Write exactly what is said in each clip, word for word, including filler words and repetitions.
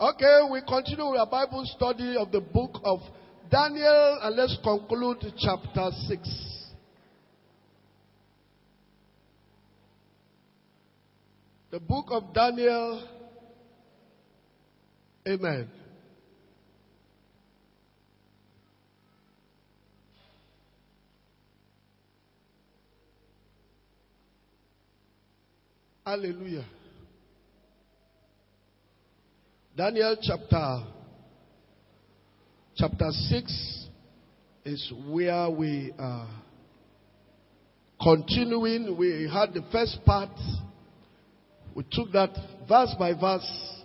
Okay, we continue with our Bible study of the book of Daniel, and let's conclude chapter six. The book of Daniel. Amen. Hallelujah. Daniel chapter chapter six is where we are continuing. We had the first part. We took that verse by verse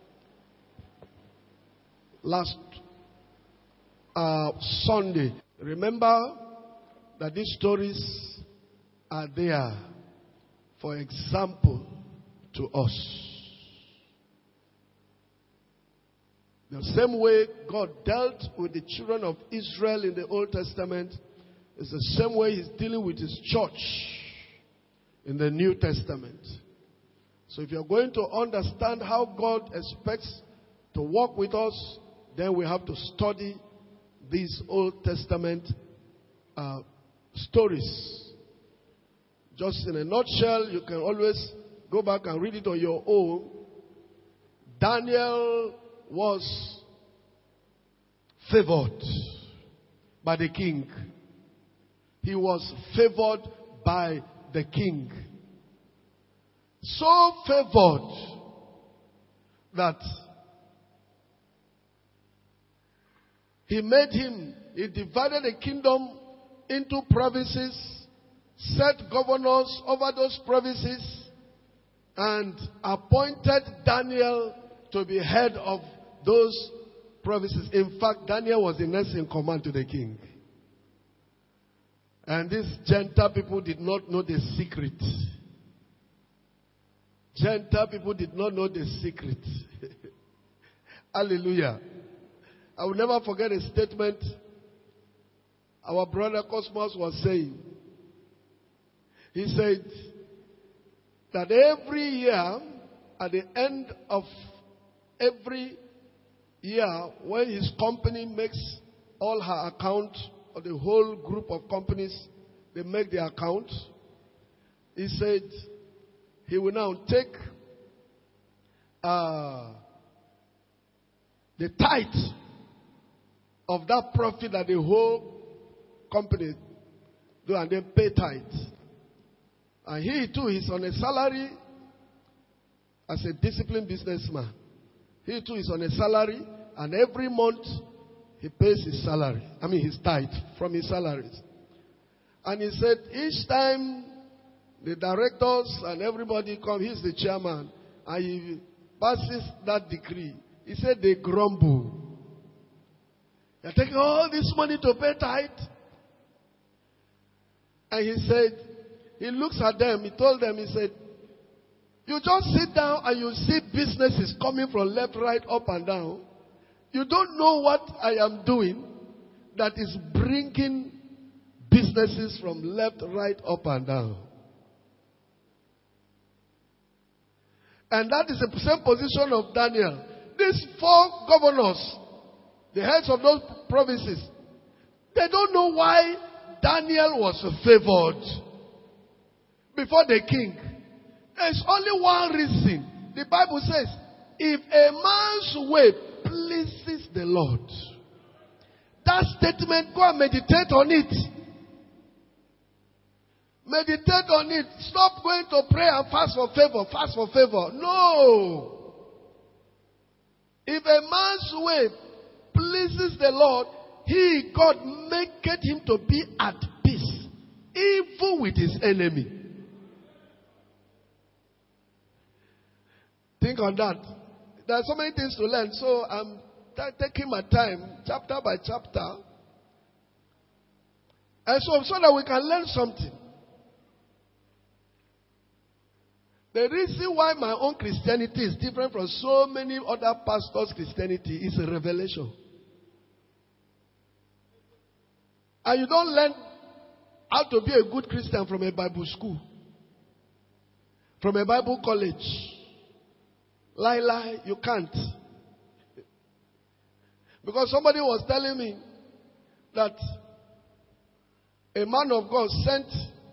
last uh, Sunday. Remember that these stories are there for example to us. The same way God dealt with the children of Israel in the Old Testament is the same way He's dealing with His church in the New Testament. So if you're going to understand how God expects to walk with us, then we have to study these Old Testament uh, stories. Just in a nutshell, you can always go back and read it on your own. Daniel was favored by the king. He was favored by the king. So favored that he made him, he divided the kingdom into provinces, set governors over those provinces, and appointed Daniel to be head of those provinces. In fact, Daniel was the next in command to the king. And these Gentile people did not know the secret. Gentile people did not know the secret. Hallelujah. I will never forget a statement our brother Cosmos was saying. He said that every year, at the end of every year, when his company makes all her account, or the whole group of companies, they make their account, he said he will now take uh, the tithe of that profit that the whole company do, and then pay tithe. And he too is on a salary as a disciplined businessman. He too is on a salary, and every month he pays his salary. I mean his tithe from his salaries. And he said each time the directors and everybody come, he's the chairman, and he passes that decree. He said they grumble. They're taking all this money to pay tithe. And he said, he looks at them, he told them, he said, you just sit down and you see businesses coming from left, right, up and down. You don't know what I am doing that is bringing businesses from left, right, up and down. And that is the same position of Daniel. These four governors, the heads of those provinces, they don't know why Daniel was favored before the king. There's only one reason. The Bible says, if a man's way pleases the Lord. That statement, go and meditate on it. Meditate on it. Stop going to pray and fast for favor. Fast for favor. No. If a man's way pleases the Lord, he, God, maketh him to be at peace, even with his enemy. Think on that. There are so many things to learn, so I'm t- taking my time, chapter by chapter, and so, so that we can learn something. The reason why my own Christianity is different from so many other pastors' Christianity is a revelation. And you don't learn how to be a good Christian from a Bible school, from a Bible college. Lie, lie, you can't. Because somebody was telling me that a man of God sent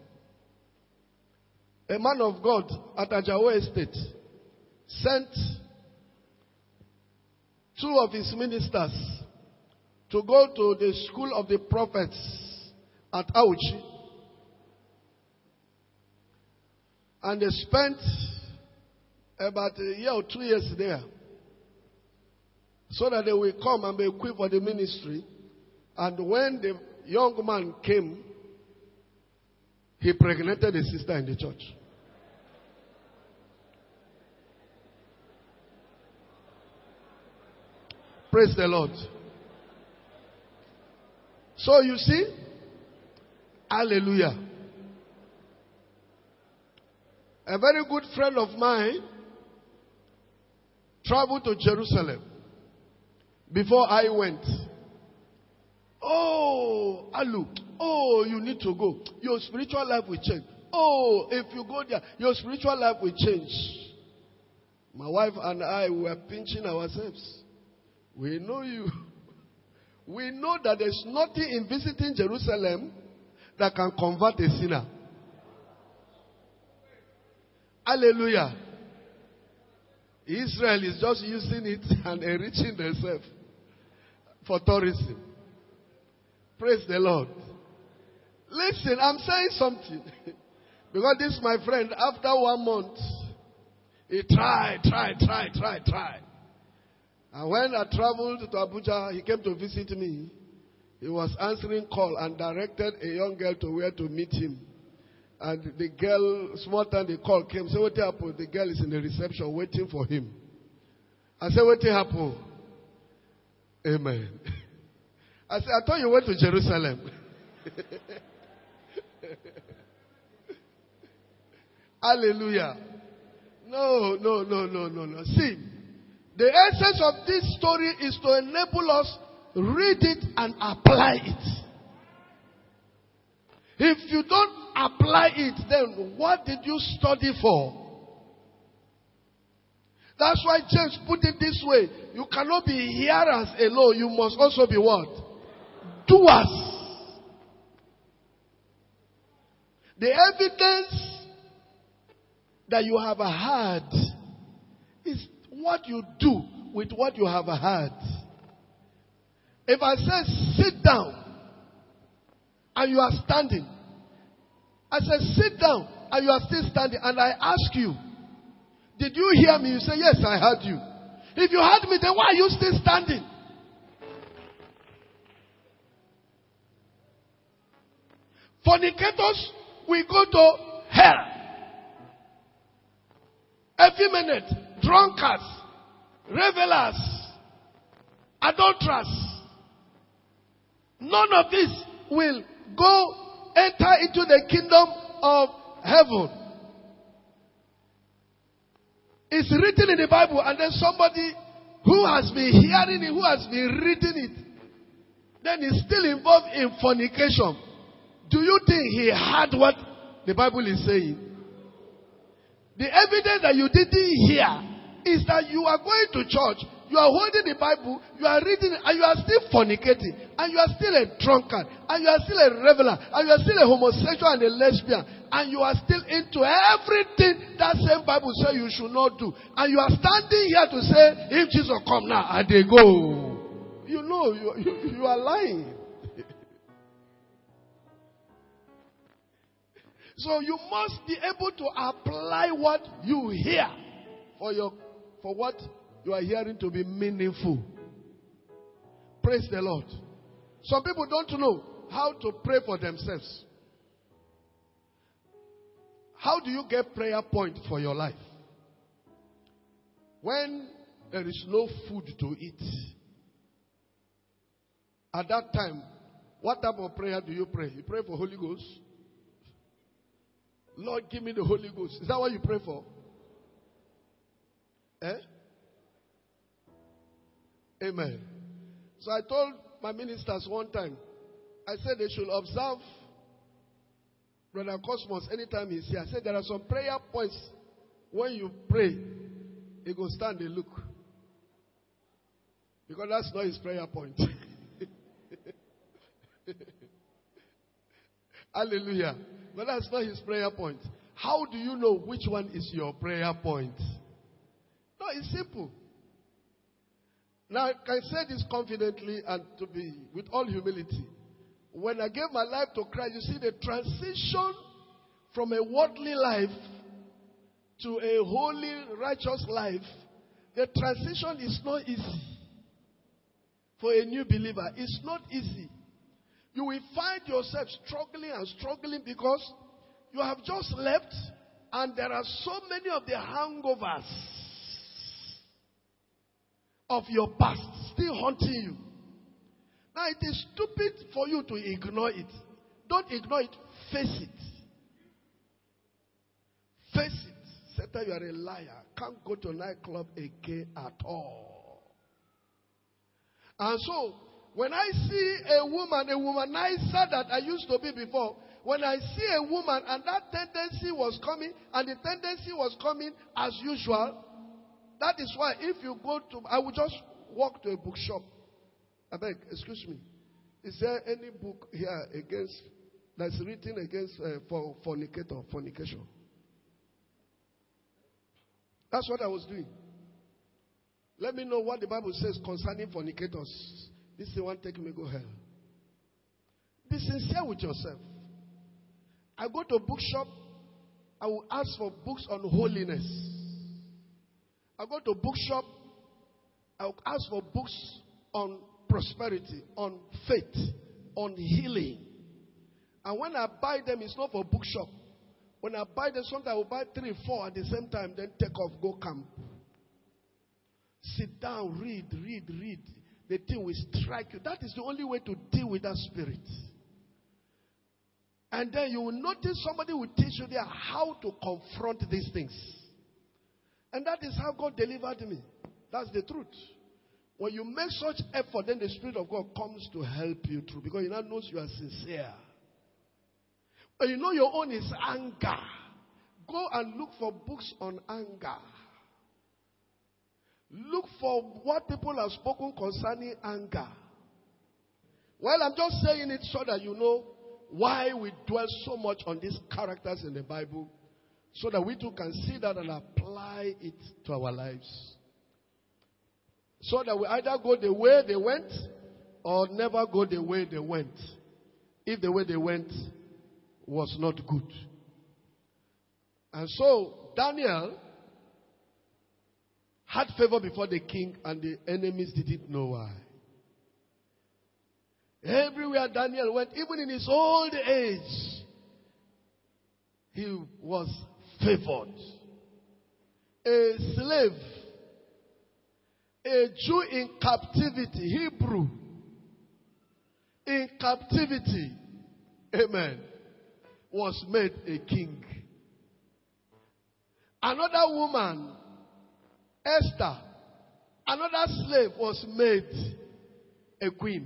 a man of God at Ajawo Estate sent two of his ministers to go to the school of the prophets at Auchi. And they spent about a year or two years there, so that they will come and be equipped for the ministry. And when the young man came, he impregnated a sister in the church. Praise the Lord. So you see, hallelujah. A very good friend of mine traveled to Jerusalem before I went. Oh, Alu, oh, you need to go. Your spiritual life will change. Oh, if you go there, your spiritual life will change. My wife and I were pinching ourselves. We know you. We know that there's nothing in visiting Jerusalem that can convert a sinner. Hallelujah. Israel is just using it and enriching themselves for tourism. Praise the Lord. Listen, I'm saying something. Because this, my friend, after one month, he tried, tried, tried, tried, tried. And when I traveled to Abuja, he came to visit me. He was answering call and directed a young girl to where to meet him. And the girl, small time the call came, said, what happened? The girl is in the reception waiting for him. I said, what happened? Amen. I said, I thought you went to Jerusalem. Hallelujah. No, no, no, no, no, no. See, the essence of this story is to enable us read it and apply it. If you don't apply it, then what did you study for? That's why James put it this way. You cannot be hearers alone. You must also be what? Doers. The evidence that you have heard is what you do with what you have heard. If I say sit down and you are standing, I said sit down and you are still standing, and I ask you, did you hear me? You say yes, I heard you. If you heard me, then why are you still standing? Fornicators will go to hell. Effeminate, drunkards, revelers, adulterers. None of this will go enter into the kingdom of heaven. It's written in the Bible, and then somebody who has been hearing it, who has been reading it, then is still involved in fornication. Do you think he heard what the Bible is saying? The evidence that you didn't hear is that you are going to church, you are holding the Bible, you are reading it, and you are still fornicating, and you are still a drunkard, and you are still a reveler, and you are still a homosexual and a lesbian, and you are still into everything that same Bible says you should not do. And you are standing here to say, if Jesus come now, and they go. You know, you, you, you are lying. So you must be able to apply what you hear for your for what you are hearing to be meaningful. Praise the Lord. Some people don't know how to pray for themselves. How do you get prayer point for your life? When there is no food to eat, at that time, what type of prayer do you pray? You pray for Holy Ghost? Lord, give me the Holy Ghost. Is that what you pray for? Eh? Amen. So I told my ministers one time, I said they should observe Brother Cosmos anytime he's here. I said there are some prayer points when you pray, he go stand and look. Because that's not his prayer point. Hallelujah. But that's not his prayer point. How do you know which one is your prayer point? No, it's simple. Now, I can say this confidently and to be with all humility. When I gave my life to Christ, you see the transition from a worldly life to a holy, righteous life, the transition is not easy. For a new believer, it's not easy. You will find yourself struggling and struggling because you have just left and there are so many of the hangovers of your past still haunting you. Now it is stupid for you to ignore it. Don't ignore it. Face it. Face it. Satan, you are a liar. Can't go to a nightclub again at all. And so, when I see a woman, a womanizer that I used to be before, when I see a woman and that tendency was coming, and the tendency was coming as usual, that is why if you go to, I will just walk to a bookshop. I beg, excuse me. Is there any book here against, that's written against uh, for fornicator, fornication? That's what I was doing. Let me know what the Bible says concerning fornicators. This is the one taking me to go hell. Be sincere with yourself. I go to a bookshop. I will ask for books on holiness. I go to a bookshop. I will ask for books on prosperity, on faith, on healing. And when I buy them, it's not for bookshop. When I buy them, sometimes I will buy three, four at the same time, then take off, go camp. Sit down, read, read, read. The thing will strike you. That is the only way to deal with that spirit. And then you will notice somebody will teach you there how to confront these things. And that is how God delivered me. That's the truth. When you make such effort, then the Spirit of God comes to help you through. Because He now knows you are sincere. But you know your own is anger. Go and look for books on anger. Look for what people have spoken concerning anger. Well, I'm just saying it so that you know why we dwell so much on these characters in the Bible, so that we too can see that and apply it to our lives. So that we either go the way they went or never go the way they went. If the way they went was not good. And so, Daniel had favor before the king, and the enemies didn't know why. Everywhere Daniel went, even in his old age, he was favored. A slave, a Jew in captivity, Hebrew, in captivity, amen, was made a king. Another woman, Esther, another slave, was made a queen.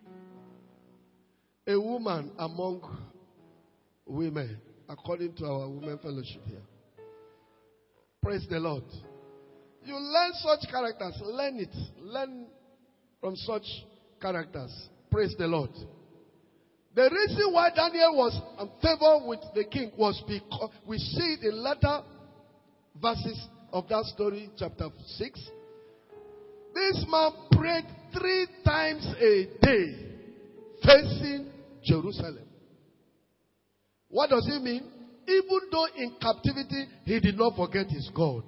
A woman among women, according to our women fellowship here. Praise the Lord. You learn such characters. Learn it. Learn from such characters. Praise the Lord. The reason why Daniel was in favor with the king was because we see it in later verses of that story, chapter six. This man prayed three times a day facing Jerusalem. What does it mean? Even though in captivity, he did not forget his God.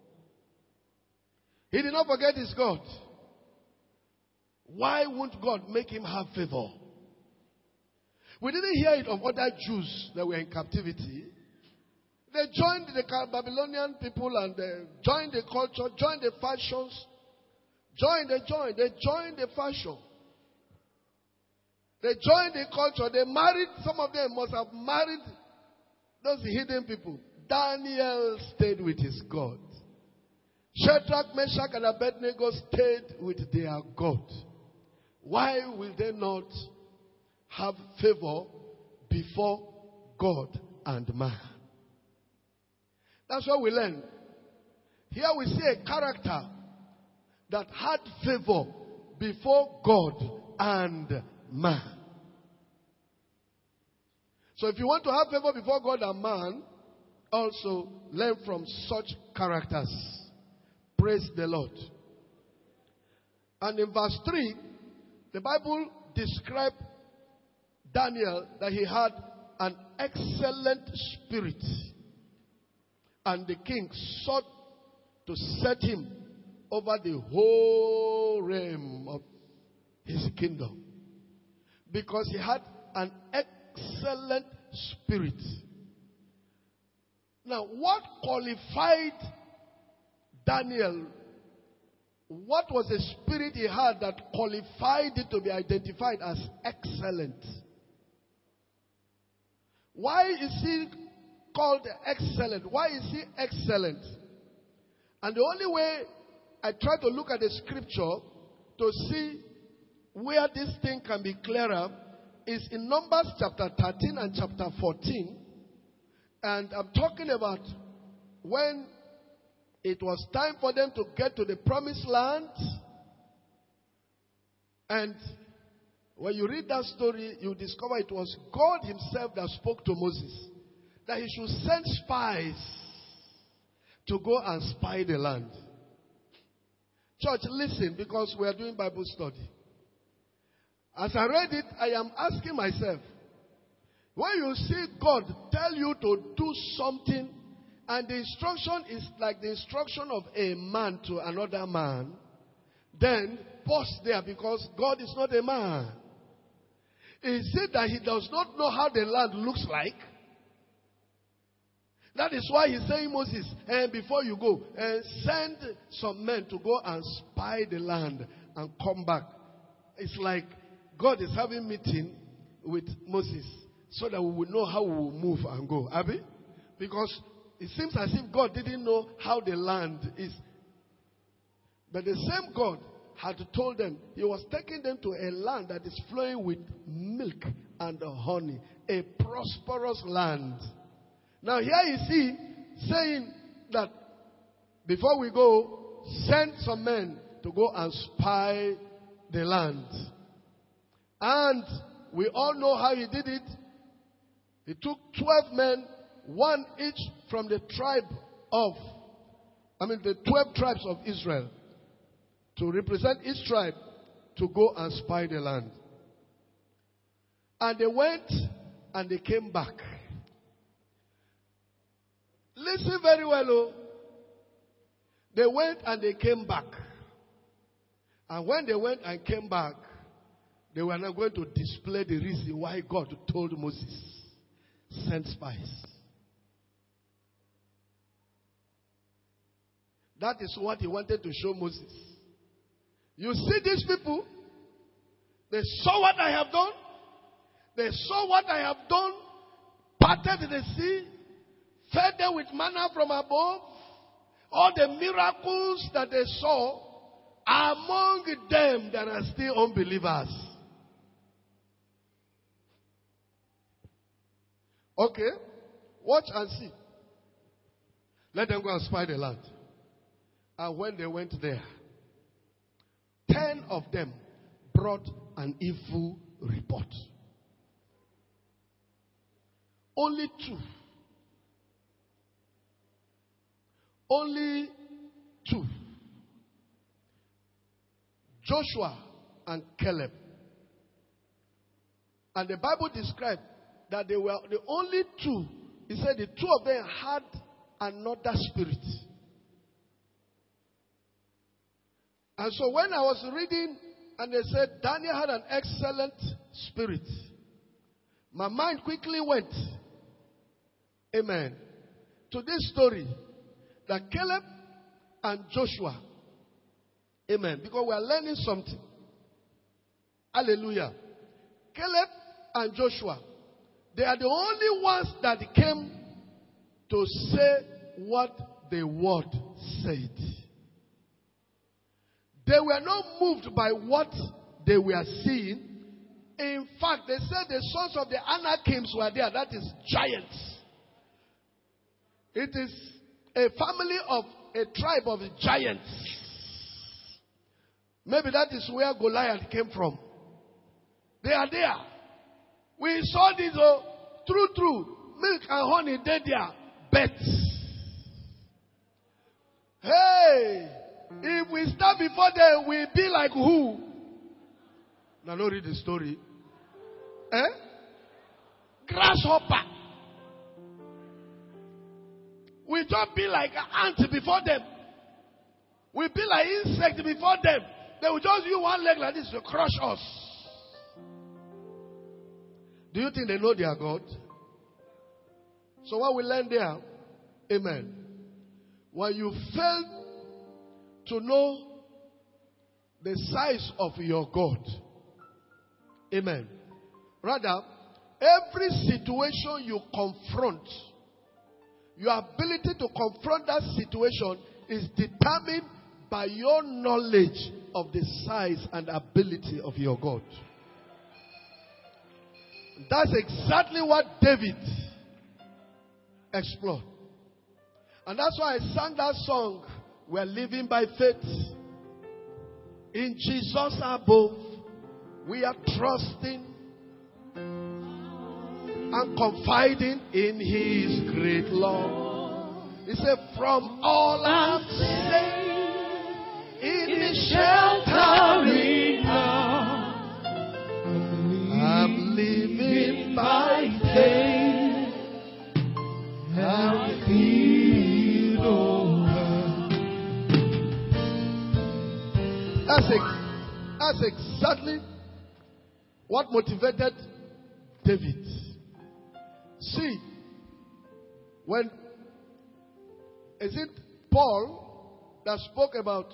He did not forget his God. Why won't God make him have favor? We didn't hear it of other Jews that were in captivity. They joined the Babylonian people and they joined the culture, joined the fashions. Joined, they joined, they joined the fashion. They joined the culture. They married, some of them must have married those hidden people. Daniel stayed with his God. Shadrach, Meshach, and Abednego stayed with their God. Why will they not have favor before God and man? That's what we learn. Here we see a character that had favor before God and man. So if you want to have favor before God and man, also learn from such characters. Praise the Lord. And in verse three, the Bible describes Daniel that he had an excellent spirit. And the king sought to set him over the whole realm of his kingdom. Because he had an excellent spirit. Now, what qualified Daniel? What was the spirit he had that qualified it to be identified as excellent? Why is he called excellent? Why is he excellent? And the only way I try to look at the scripture to see where this thing can be clearer is in Numbers chapter thirteen and chapter fourteen. And I'm talking about when it was time for them to get to the promised land. And when you read that story, you discover it was God himself that spoke to Moses that he should send spies to go and spy the land. Church, listen, because we are doing Bible study. As I read it, I am asking myself, when you see God tell you to do something, and the instruction is like the instruction of a man to another man, then pause there, because God is not a man. Is it that he does not know how the land looks like? That is why he's saying, Moses, and before you go, and send some men to go and spy the land and come back. It's like God is having a meeting with Moses so that we will know how we will move and go. Abi? Because it seems as if God didn't know how the land is. But the same God had told them he was taking them to a land that is flowing with milk and honey. A prosperous land. Now here you see saying that before we go, send some men to go and spy the land. And we all know how he did it. He took twelve men, one each from the tribe of, I mean the twelve tribes of Israel, to represent each tribe to go and spy the land. And they went and they came back. Listen very well, oh. They went and they came back. And when they went and came back, they were not going to display the reason why God told Moses, send spies. That is what he wanted to show Moses. You see these people, they saw what I have done. They saw what I have done, parted the sea, fed them with manna from above. All the miracles that they saw, among them there are still unbelievers. Okay, watch and see. Let them go and spy the land. And when they went there, ten of them brought an evil report. Only two. Only two. Joshua and Caleb. And the Bible described that they were the only two. He said the two of them had another spirit. And so when I was reading and they said Daniel had an excellent spirit, my mind quickly went, amen, to this story that Caleb and Joshua, amen, because we are learning something. Hallelujah. Caleb and Joshua, they are the only ones that came to say what the word said. They were not moved by what they were seeing. In fact, they said the sons of the Anakims were there. That is giants. It is a family of a tribe of giants. Maybe that is where Goliath came from. They are there. We saw this, oh, true, true. Milk and honey, they there. Bets. Hey, if we stand before them, we'll be like who? Now, don't read the story. Eh? Grasshopper. We just be like an ant before them. We be like insect before them. They will just use one leg like this to crush us. Do you think they know their God? So what we learn there, amen. When you fail to know the size of your God, amen. Rather, every situation you confront, your ability to confront that situation is determined by your knowledge of the size and ability of your God. That's exactly what David explored. And that's why I sang that song, we're living by faith. In Jesus above, we are trusting and confiding in His great love. He said, from all I'm safe, in His sheltering arms, I'm living by faith, and feel no hurt. That's, ex- that's exactly what motivated David. See, when, is it Paul that spoke about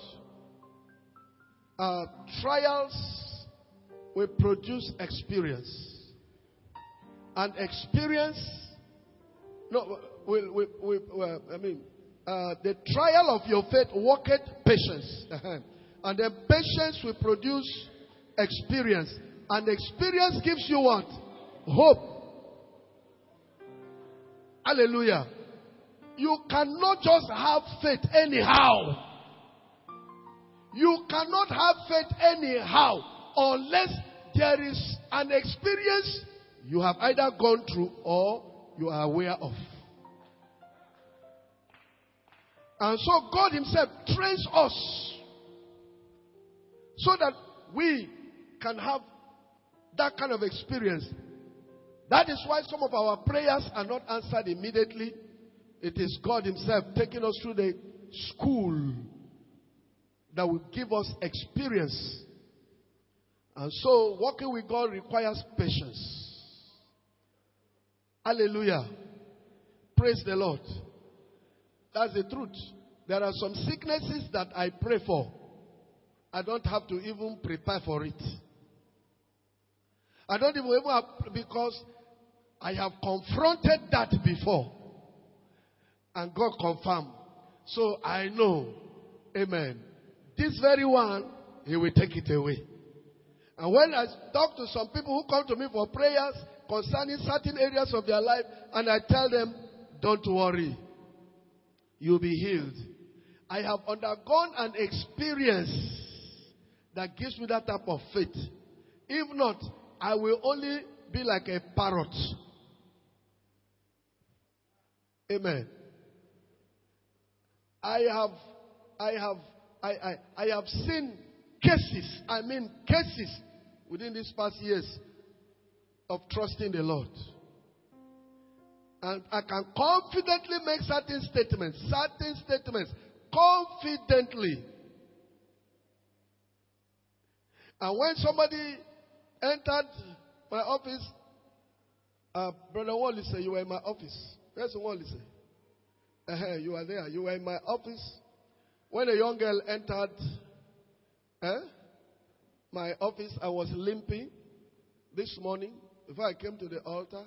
uh, trials will produce experience, and experience, no, will, will, will, well, I mean, uh, the trial of your faith worketh patience, and then patience will produce experience, and experience gives you what? Hope. Hallelujah. You cannot just have faith anyhow. You cannot have faith anyhow unless there is an experience you have either gone through or you are aware of. And so God Himself trains us so that we can have that kind of experience. That is why some of our prayers are not answered immediately. It is God Himself taking us through the school that will give us experience. And so, walking with God requires patience. Hallelujah. Praise the Lord. That's the truth. There are some sicknesses that I pray for. I don't have to even prepare for it. I don't even have, because I have confronted that before. And God confirmed. So I know, amen, this very one, He will take it away. And when I talk to some people who come to me for prayers concerning certain areas of their life, and I tell them, don't worry, you'll be healed. I have undergone an experience that gives me that type of faith. If not, I will only be like a parrot. Amen. I have, I have, I, I, I have seen cases, I mean cases within these past years of trusting the Lord. And I can confidently make certain statements, certain statements, confidently. And when somebody entered my office, uh, Brother Wally said, you were in my office. Where's Wally say? Uh-huh, you are there. You were in my office. When a young girl entered eh, my office, I was limping this morning before I came to the altar.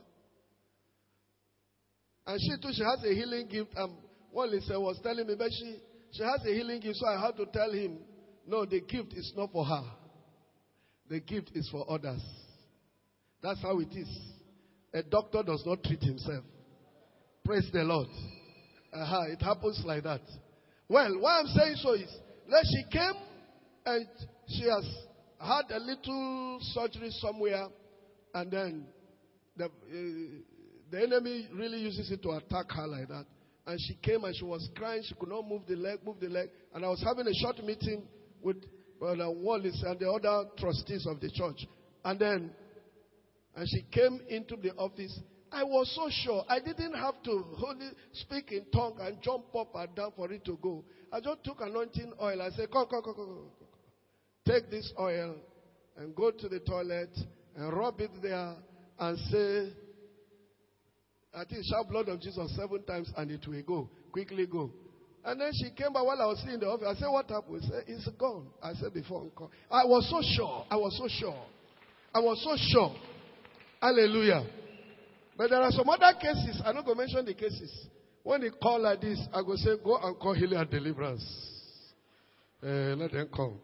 And she too, she has a healing gift. Um, Wally said, was telling me, but she, she has a healing gift, so I had to tell him, no, the gift is not for her. The gift is for others. That's how it is. A doctor does not treat himself. Praise the Lord. Uh-huh, it happens like that. Well, why I'm saying so is, that she came and she has had a little surgery somewhere, and then the, uh, the enemy really uses it to attack her like that. And she came and she was crying. She could not move the leg, move the leg. And I was having a short meeting with Brother Wallace and the other trustees of the church. And then, and she came into the office. I was so sure. I didn't have to only speak in tongue and jump up and down for it to go. I just took anointing oil. I said, come, come, come, come, come. Take this oil and go to the toilet and rub it there and say, I think shout blood of Jesus seven times and it will go. Quickly go. And then she came back while I was sitting in the office. I said, what happened? She said, it's gone. I said before. I was so sure. I was so sure. I was so sure. Hallelujah. But there are some other cases. I'm not going to mention the cases. When they call like this, I go say, go and call healing and deliverance. Uh, let them come.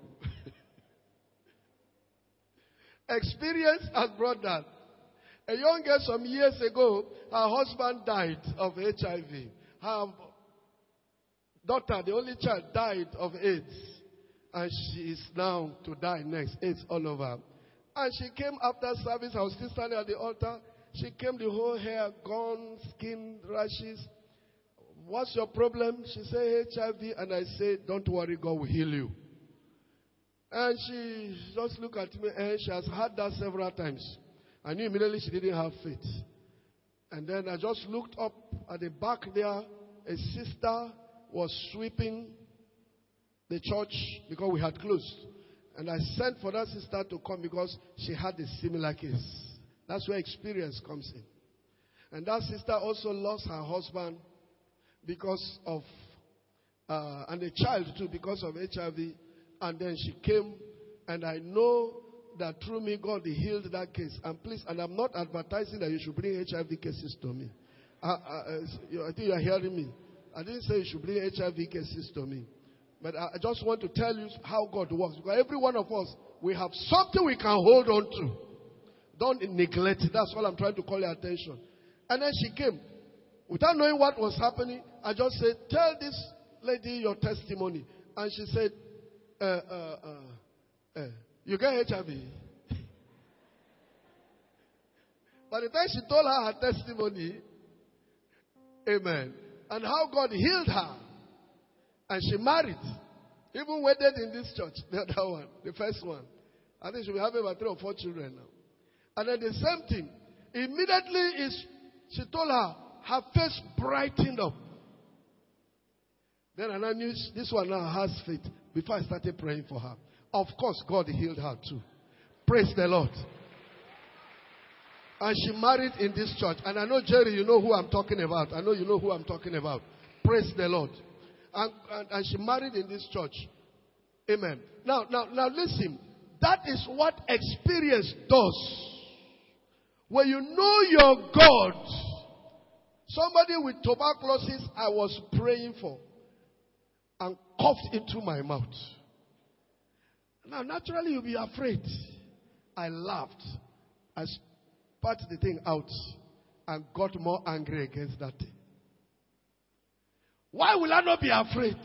Experience has brought that. A young girl some years ago, her husband died of H I V. Her daughter, the only child, died of AIDS. And she is now to die next. AIDS all over. And she came after service. I was still standing at the altar. She came, the whole hair gone, skin rashes. What's your problem? She said H I V. And I said, don't worry, God will heal you. And she just looked at me, and she has had that several times. I knew immediately she didn't have faith. And then I just looked up at the back there. A sister was sweeping the church because we had closed. And I sent for that sister to come because she had a similar case. That's where experience comes in. And that sister also lost her husband because of, uh, and a child too because of H I V. And then she came, and I know that through me, God healed that case. And please, and I'm not advertising that you should bring H I V cases to me. I, I, I think you are hearing me. I didn't say you should bring H I V cases to me. But I just want to tell you how God works. Because every one of us, we have something we can hold on to. Don't neglect it. That's all I'm trying to call your attention. And then she came. Without knowing what was happening, I just said, tell this lady your testimony. And she said, uh, uh, uh, uh, you get H I V. By the time she told her her testimony, amen, and how God healed her, and she married, even wedded in this church, the other one, the first one. I think she'll be having about three or four children now. And then the same thing. Immediately, is she told her, her face brightened up. Then I knew this one now has faith. Before I started praying for her. Of course, God healed her too. Praise the Lord. And she married in this church. And I know, Jerry, you know who I'm talking about. I know you know who I'm talking about. Praise the Lord. And, and, and she married in this church. Amen. Now, now, now listen. That is what experience does. When you know your God, somebody with tuberculosis I was praying for and coughed into my mouth. Now, naturally, you'll be afraid. I laughed. I spat the thing out and got more angry against that thing. Why will I not be afraid?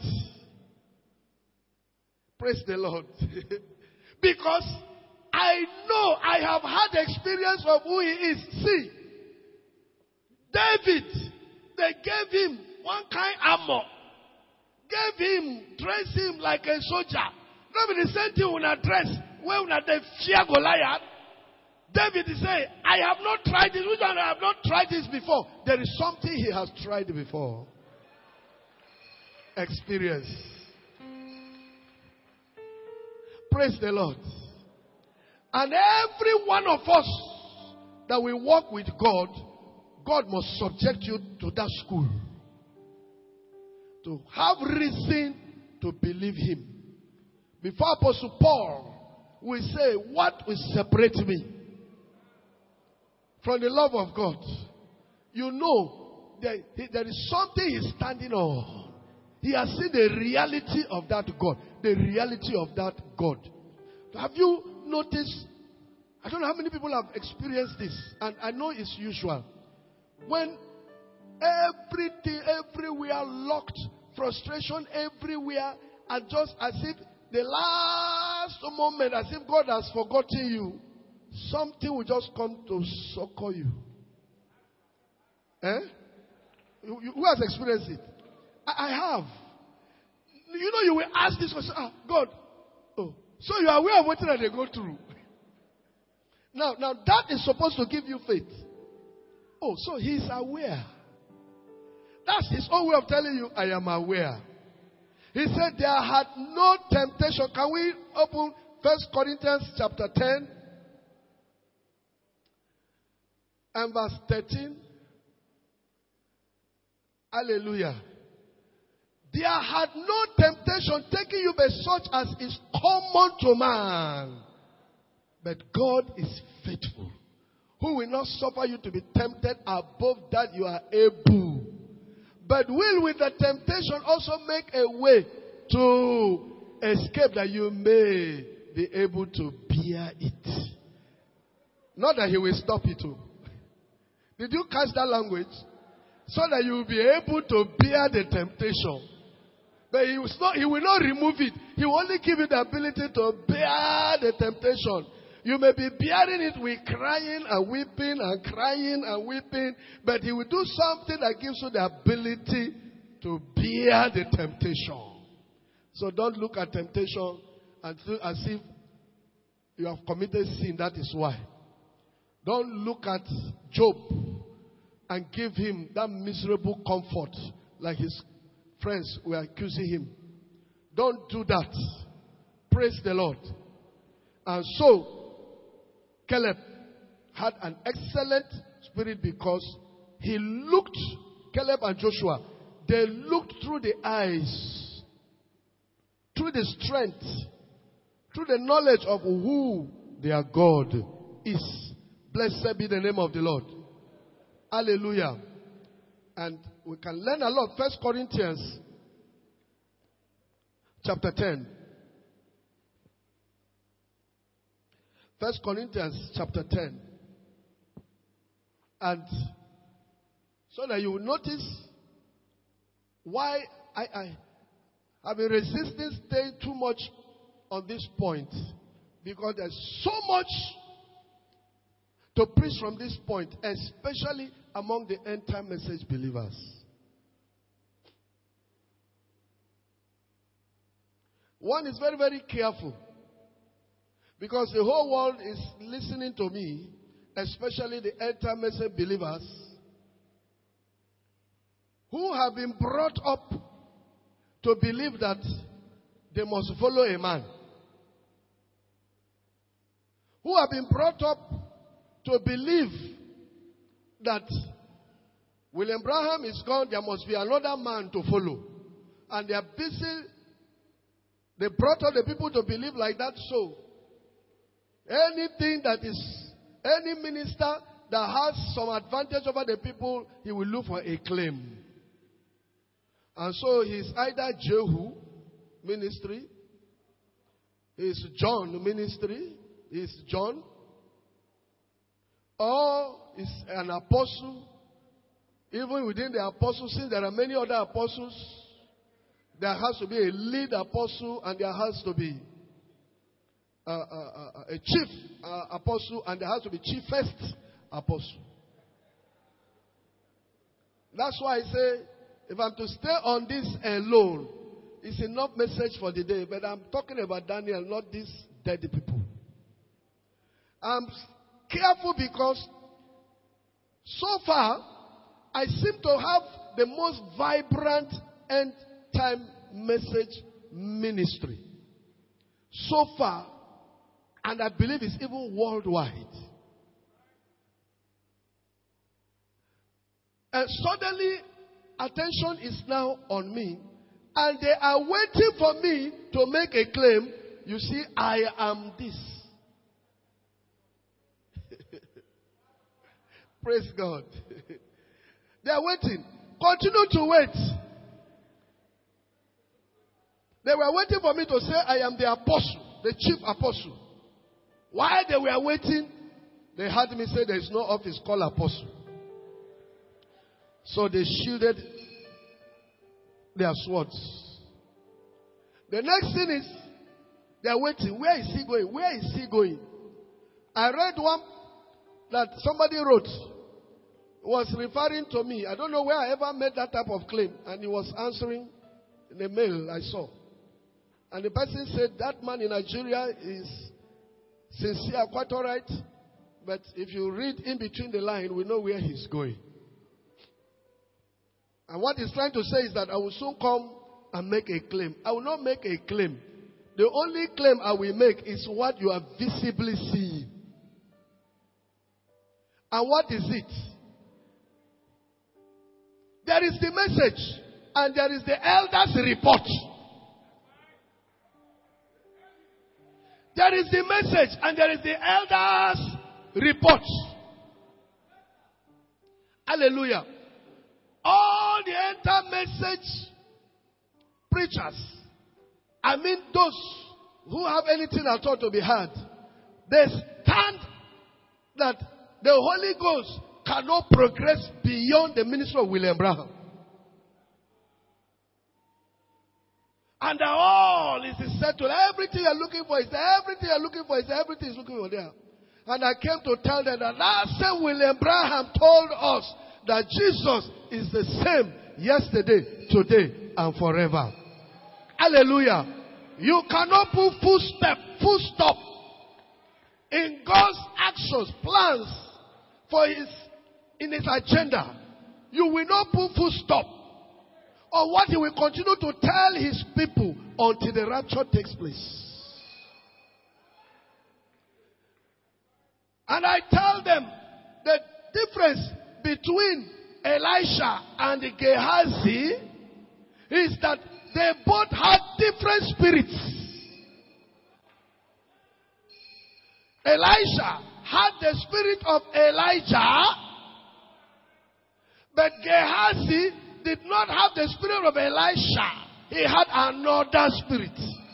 Praise the Lord. Because I know I have had experience of who he is. See, David, they gave him one kind armor. Gave him, dressed him like a soldier. Not be the same thing when I dress. When I fear Goliath. David is saying, I have not tried this. Which one I have not tried this before? There is something he has tried before. Experience. Praise the Lord. And every one of us that we walk with God, God must subject you to that school. To have reason to believe him. Before Apostle Paul will say, what will separate me from the love of God? You know, there, there is something he's standing on. He has seen the reality of that God. The reality of that God. Have you noticed? I don't know how many people have experienced this. And I know it's usual. When everything, everywhere locked, frustration everywhere, and just as if the last last moment, as if God has forgotten you, something will just come to succor you. Eh? You, you, who has experienced it? I, I have. You know, you will ask this question, ah, God, oh, so you are aware of what they go through. Now, now that is supposed to give you faith. Oh, so he's aware. That's his own way of telling you, I am aware. He said there had no temptation. Can we open First Corinthians chapter ten and verse thirteen? Hallelujah. There had no temptation taking you by such as is common to man. But God is faithful, who will not suffer you to be tempted above that you are able, but will with the temptation also make a way to escape, that you may be able to bear it. Not that he will stop it too. Did you catch that language? So that you will be able to bear the temptation. But he will not, he will not remove it. He will only give you the ability to bear the temptation. You may be bearing it with crying and weeping and crying and weeping, but he will do something that gives you the ability to bear the temptation. So don't look at temptation and feel as if you have committed sin. That is why. Don't look at Job and give him that miserable comfort like his friends were accusing him. Don't do that. Praise the Lord. And so, Caleb had an excellent spirit because he looked, Caleb and Joshua, they looked through the eyes, through the strength, through the knowledge of who their God is. Blessed be the name of the Lord. Hallelujah. And we can learn a lot. First Corinthians chapter ten. First Corinthians chapter ten. And so that you will notice why I, I have been resisting staying too much on this point. Because there's so much to preach from this point, especially among the end time message believers. One is very, very careful. Because the whole world is listening to me, especially the end time message believers, who have been brought up to believe that they must follow a man. Who have been brought up to believe that William Branham is gone, there must be another man to follow. And they are busy, they brought up the people to believe like that. So, anything that is, any minister that has some advantage over the people, he will look for a claim. And so he's either Jehu ministry, he's John ministry, he's John, or is an apostle. Even within the apostles, since there are many other apostles, there has to be a lead apostle and there has to be uh, uh, uh, a chief uh, apostle and there has to be chiefest apostle. That's why I say, if I'm to stay on this alone, it's enough message for the day. But I'm talking about Daniel, not these dead people. I'm careful because so far, I seem to have the most vibrant end time message ministry. So far, and I believe it's even worldwide. And suddenly, attention is now on me, and they are waiting for me to make a claim. You see, I am this. Praise God. They are waiting. Continue to wait. They were waiting for me to say I am the apostle, the chief apostle. While they were waiting, they heard me say there is no office called apostle. So they shielded their swords. The next thing is, They are waiting. Where is he going? Where is he going? I read one that somebody wrote, was referring to me. I don't know where I ever made that type of claim. And he was answering in a mail I saw. And the person said, that man in Nigeria is sincere, quite all right. But if you read in between the line, we know where he's going. And what he's trying to say is that I will soon come and make a claim. I will not make a claim. The only claim I will make is what you are visibly seeing. And what is it? There is the message and there is the elders' report. There is the message and there is the elders' report. Hallelujah. All the enter message preachers, I mean those who have anything at all to be heard, they stand that the Holy Ghost cannot progress beyond the ministry of William Branham. And all is settled. Everything you're looking for is there. Everything you're looking for is there. Everything is looking for there. And I came to tell them that that same William Branham told us that Jesus is the same yesterday, today, and forever. Hallelujah. You cannot put full step, full stop in God's actions, plans for his, in his agenda. You will not put full stop on what he will continue to tell his people until the rapture takes place. And I tell them the difference between Elisha and Gehazi is that they both had different spirits. Elisha had the spirit of Elijah, but Gehazi did not have the spirit of Elisha. He had another spirit.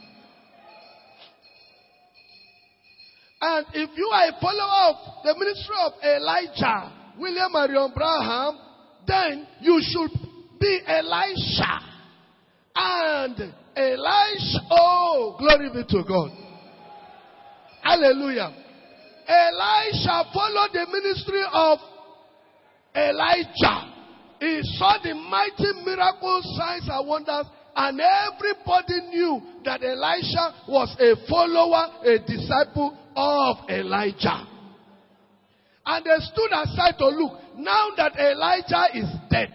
And if you are a follower of the ministry of Elijah, William Marion Branham, then you should be Elisha. And Elisha, oh, glory be to God. Hallelujah. Elisha followed the ministry of Elijah. He saw the mighty miracles, signs and wonders, and everybody knew that Elisha was a follower, a disciple of Elijah. And they stood aside to look. Now that Elijah is dead,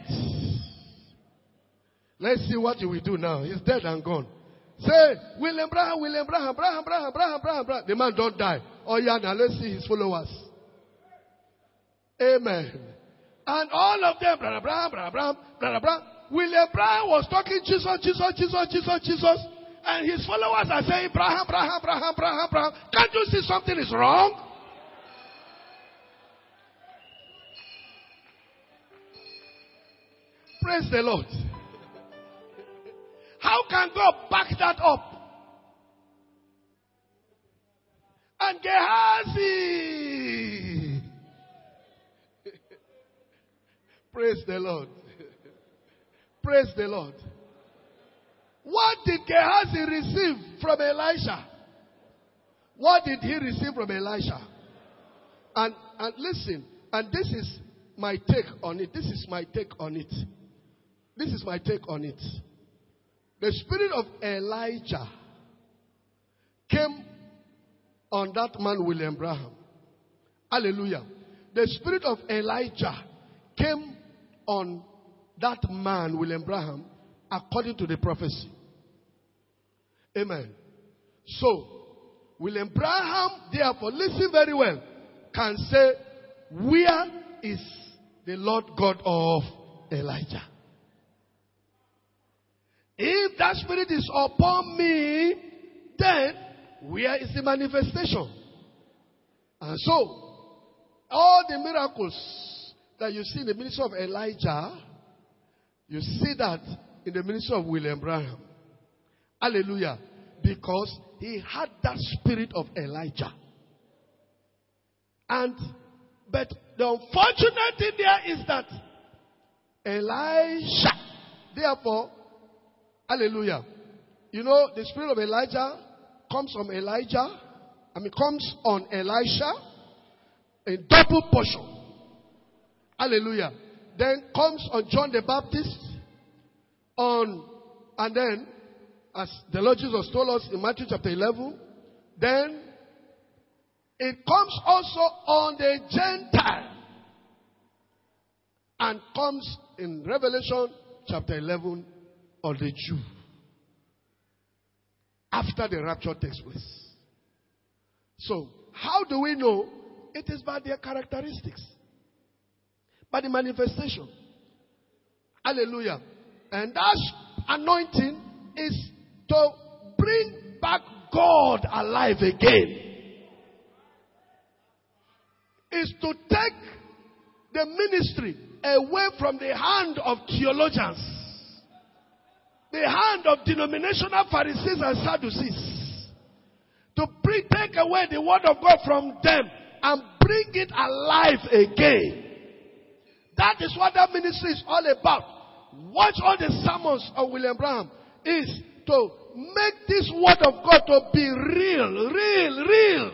let's see what he will do now. He's dead and gone. Say, William Branham, William Branham, Branham, Branham, Branham, Branham, Branham. The man don't die. Oh yeah, now let's see his followers. Amen. And all of them, Branham, Branham, Branham, Branham, Branham. William Branham was talking Jesus, Jesus, Jesus, Jesus, Jesus. And his followers are saying, Branham, Branham, Branham, Branham, Branham. Can't you see something is wrong? Praise the Lord. How can God back that up? And Gehazi. Praise the Lord. Praise the Lord. What did Gehazi receive from Elisha? What did he receive from Elisha? And, and listen, and this is my take on it. This is my take on it. This is my take on it. The spirit of Elijah came on that man, William Branham. Hallelujah. The spirit of Elijah came on that man, William Branham, according to the prophecy. Amen. So, William Branham, therefore, listen very well, can say, where is the Lord God of Elijah? If that spirit is upon me, then where is the manifestation? And so, all the miracles that you see in the ministry of Elijah, you see that in the ministry of William Branham. Hallelujah. Because he had that spirit of Elijah. And, but the unfortunate thing there is that Elisha, therefore, hallelujah. You know, the spirit of Elijah comes from Elijah. I mean, comes on Elisha in double portion. Hallelujah. Then comes on John the Baptist. On, and then, as the Lord Jesus told us in Matthew chapter eleven, then it comes also on the Gentile. And comes in Revelation chapter eleven on the Jew. After the rapture takes place. So, how do we know? It is by their characteristics. By the manifestation. Hallelujah. And that anointing is to bring back God alive again. Is to take the ministry away from the hand of theologians. The hand of denominational Pharisees and Sadducees. To bring, take away the word of God from them and bring it alive again. That is what that ministry is all about. Watch all the sermons of William Branham. Is to make this word of God to be real, real, real.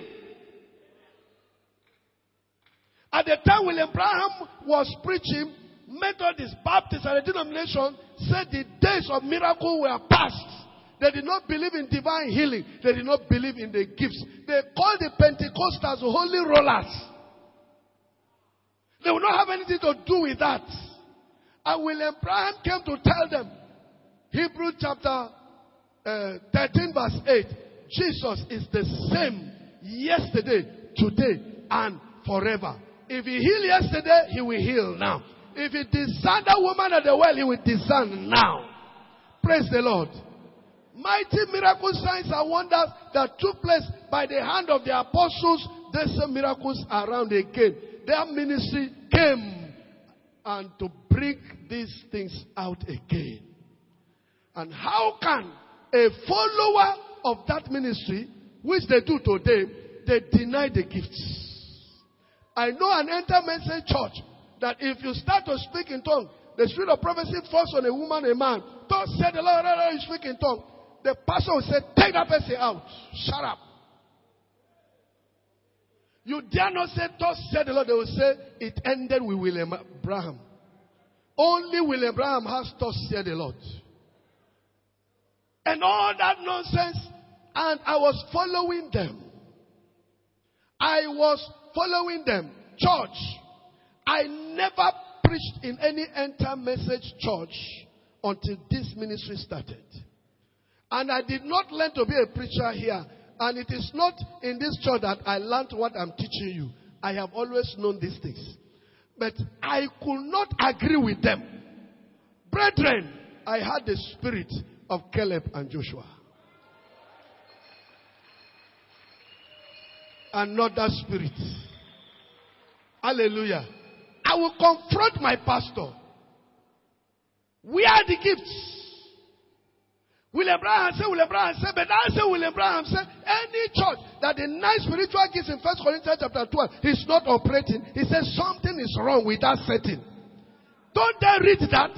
At the time William Branham was preaching, Methodist, Baptist, and the denomination said the days of miracle were past. They did not believe in divine healing. They did not believe in the gifts. They called the Pentecostals holy rollers. They would not have anything to do with that. And William Branham came to tell them, Hebrews chapter uh, thirteen verse eight, Jesus is the same yesterday, today, and forever. If he healed yesterday, he will heal now. If he discerned that woman at the well, he will discern now. Praise the Lord. Mighty miracle signs and wonders that took place by the hand of the apostles, these miracles around again. Their ministry came and to bring these things out again. And how can a follower of that ministry, which they do today, they deny the gifts? I know an intermediate church that if you start to speak in tongues, the spirit of prophecy falls on a woman, a man. Don't say the Lord, you speak in tongues. The pastor will say, take that person out. Shut up. You dare not say, thus said the Lord. They will say, it ended with William Branham. Only William Branham has thus said the Lord. And all that nonsense. And I was following them. I was following them. Church. I never preached in any enter message church until this ministry started. And I did not learn to be a preacher here. And it is not in this church that I learned what I'm teaching you. I have always known these things. But I could not agree with them. Brethren, I had the spirit of Caleb and Joshua. And not that spirit. Hallelujah. I will confront my pastor. Where are the gifts? William Branham said, William Branham said, but I say William Branham said, any church that the nine spiritual gifts in First Corinthians chapter twelve is not operating, he says something is wrong with that setting. Don't they read that?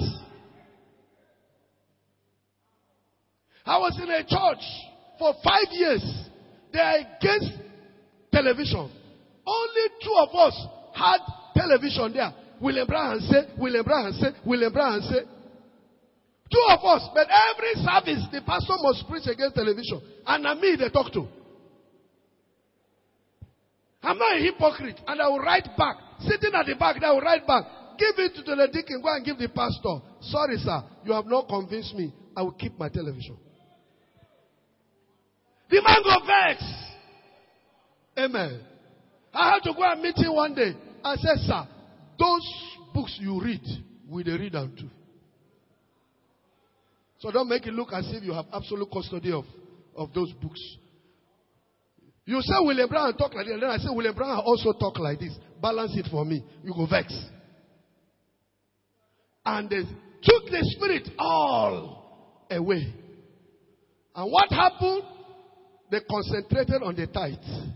I was in a church for five years. They are against television. Only two of us had television there. William Branham said, William Branham said, William Branham said. Two of us, but every service, the pastor must preach against television. And na me they talk to. I'm not a hypocrite. And I will write back. Sitting at the back, I will write back. Give it to the deacon, go and give the pastor. Sorry, sir, you have not convinced me. I will keep my television. The man go vex. Amen. I had to go and meet him one day. I said, sir, those books you read, will they read them too? So don't make it look as if you have absolute custody of, of those books. You say William Branham talk like this, and then I say William Branham also talk like this. Balance it for me. You go vex. And they took the spirit all away. And what happened? They concentrated on the tithe.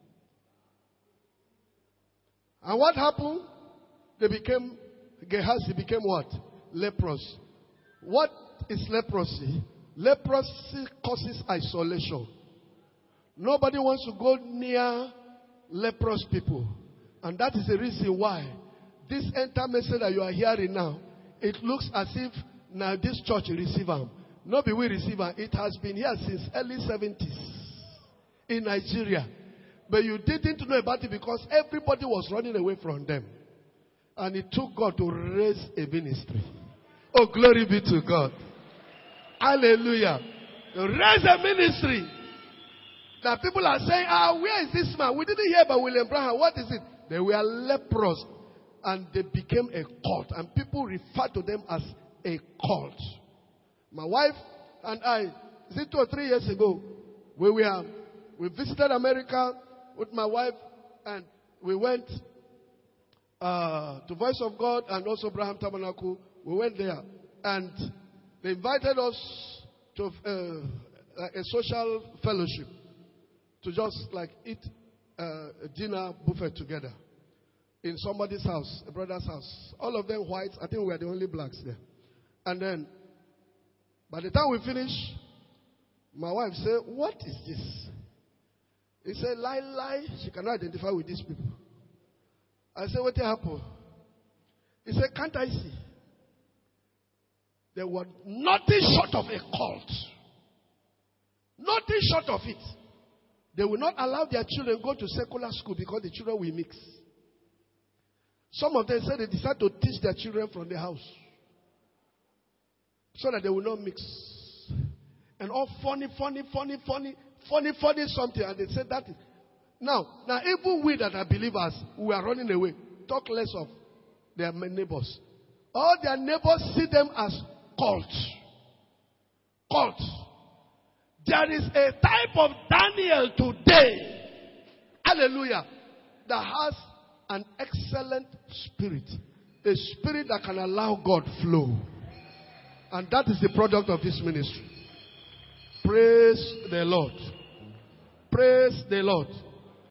And what happened? They became, Gehazi became what? Leprous. What is leprosy? Leprosy causes isolation. Nobody wants to go near leprous people. And that is the reason why this entire message that you are hearing now, it looks as if now this church receive them. Not be we receive them. It has been here since early seventies in Nigeria. But you didn't know about it because everybody was running away from them. And it took God to raise a ministry. Oh, glory be to God. Hallelujah. Raise a ministry. That people are saying, ah, where is this man? We didn't hear about William Branham. What is it? They were leprous. And they became a cult. And people refer to them as a cult. My wife and I, is it two or three years ago, we were, we visited America with my wife. And we went uh, to Voice of God and also Branham Tabernacle. We went there. And they invited us to uh, a social fellowship. To just like eat uh, a dinner buffet together. In somebody's house, a brother's house. All of them whites. I think we were the only blacks there. And then, by the time we finished, my wife said, what is this? He said, lie, lie. She cannot identify with these people. I said, what happened? He said, can't I see? There were nothing short of a cult. Nothing short of it. They will not allow their children go to secular school because the children will mix. Some of them said they decide to teach their children from the house. So that they will not mix. And all funny, funny, funny, funny, funny, funny something. And they said that is. Now, now even we that are believers, we are running away. Talk less of their neighbors. All their neighbors see them as cults. Cults. There is a type of Daniel today. Hallelujah. That has an excellent spirit. A spirit that can allow God flow. And that is the product of this ministry. Praise the Lord. Praise the Lord.